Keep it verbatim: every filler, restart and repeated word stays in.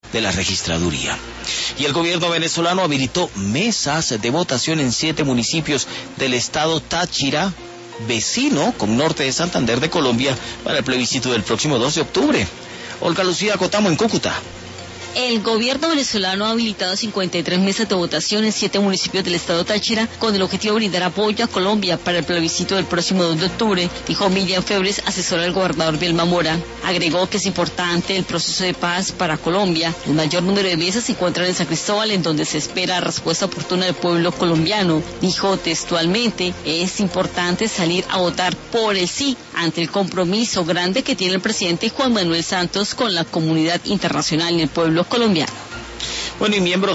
de la registraduría. Y el gobierno venezolano habilitó mesas de votación en siete municipios del estado Táchira, vecino con norte de Santander de Colombia, para el plebiscito del próximo dos de octubre. Olga Lucía Cotamo en Cúcuta. El gobierno venezolano ha habilitado cincuenta y tres mesas de votación en siete municipios del estado Táchira con el objetivo de brindar apoyo a Colombia para el plebiscito del próximo dos de octubre, dijo Miriam Febres, asesora del gobernador Bielma Mora. Agregó que es importante el proceso de paz para Colombia. El mayor número de mesas se encuentran en San Cristóbal, en donde se espera respuesta oportuna del pueblo colombiano. Dijo textualmente, es importante salir a votar por el sí ante el compromiso grande que tiene el presidente Juan Manuel Santos con la comunidad internacional y el pueblo colombiano. Bueno, y miembros